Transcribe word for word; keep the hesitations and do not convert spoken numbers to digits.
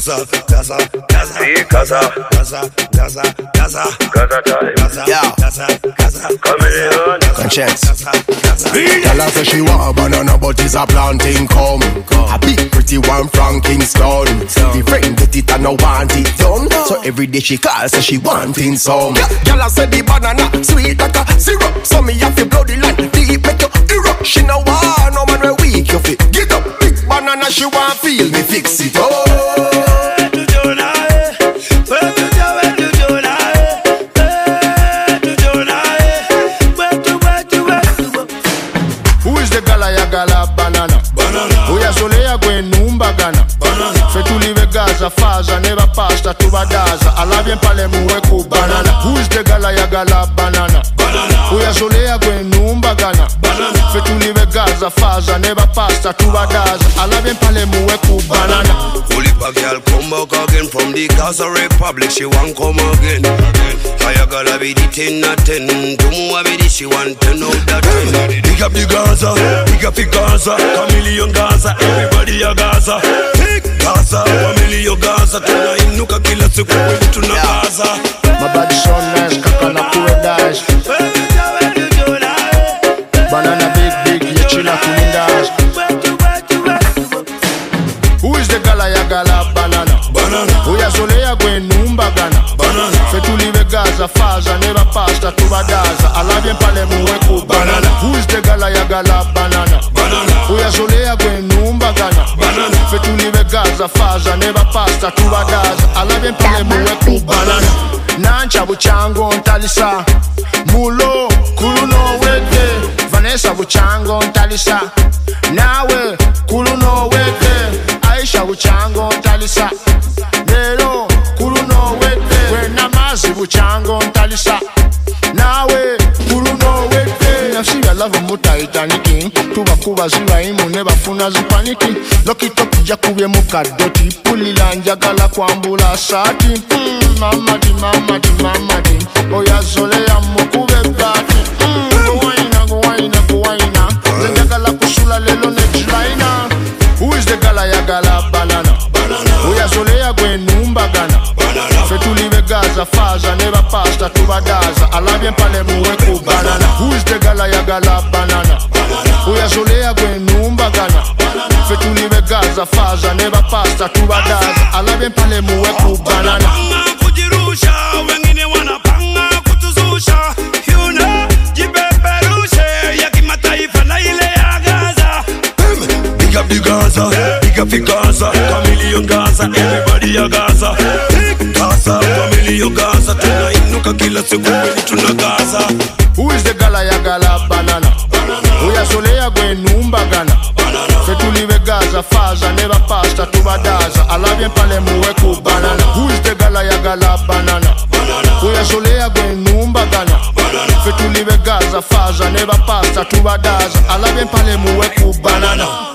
Gaza, Gaza, Gaza, Gaza, Gaza, Gaza, Gaza, Gaza time. Yeah, Gaza, Gaza, Chameleon. Conscience. Tell her say she want a banana, but it's a planting come. A big pretty one from Kingston. The friend get it and no want it done. So every day she calls, say she wanting some. Tell her say the banana sweet like a syrup. So me have to blow the land deep make you erupt. She no want no man we weak you fit. Get up, big banana she want feel me fix it. Oh. Gala banana, banana. Uya solea kwe numba gana, banana. Fetulive Gaza, faza, never pasta to badaza. Alabien pale muwe ku banana. Who is the gala ya gala banana, banana. Uya solea kwe numba gana, banana. Fetulive Gaza, faza, never pasta to badaza. Alabien pale muwe ku banana. Fully a girl come back again from the Gaza Republic. She want come again. I gotta be the ten out ten. Tumu be the she want ten out of ten. Big up the Gaza, big up the Gaza, Chameleon Gaza, everybody a Gaza. Big Gaza, Chameleon Gaza. Tuna inuka kila siku kwetu tuna Gaza. My body so nice, kakana kuwe dash. Banana big big, ye chila kunindash. Who is the gala ya gala banana? Banana. Uya solea kwe numba gana. Banana. Fetulive Gaza, faza, never pasta to badaza. Alabien pale muwe ku banana. Who is the gala ya gala banana? Banana. Uya solea kwe numba gana. Banana. Fetulive Gaza, faza, never pasta to badaza. Alabien pale muwe ku banana. Nancha buchango ntalisa. Mulo, kuluno wete. Vanessa buchango ntalisa. Nawe, kuluno wete. Aisha buchango ntalisa. Lelo, kuluno wete. Wena mazi buchango ntalisa. Nawe, kuluno wete. Nafsi ya lava muta itaniki. Tuba kuba ziwa imu neba funa zipaniki. Loki toki jakubye mukadoti. Puli lanja gala kwambula sati. Mm, mama di mama di mama di. Oya zole ya mukube bati. Mm, guwaina guwaina guwaina. Zenja gala kusula lelo nejilaina. Who is the gala ya gala banana? Banana. Uya solea kwe numba gana. Banana. Fetulive Gaza, faza, never pasta to badaza. Alabien pale muwe ku banana. Who is the gala ya gala banana? Banana. Uya solea kwe numba gana. Banana. Fetulive Gaza, faza, never pasta to badaza. Alabien pale muwe ku banana. Panga kujirusha, wengine wanapanga kutuzusha. You know, jibeberushe ya kimataifa na ile ya Gaza. Big up the Gaza, big up the Gaza, Chameleon Gaza, everybody a Gaza. Big Gaza, Chameleon Gaza, tuna inuka kila siku kwenye tuna Gaza. Who is the gala ya gala banana? Banana. Uya solea kwe numba gana. Banana. Fetulive Gaza, faza, never pasta to badaza. Alabien pale muwe ku banana. Who is the gala ya gala banana? Banana. Uya solea kwe numba gana. Banana. Fetulive Gaza, faza, never pasta to badaza. Alabien pale muwe ku banana.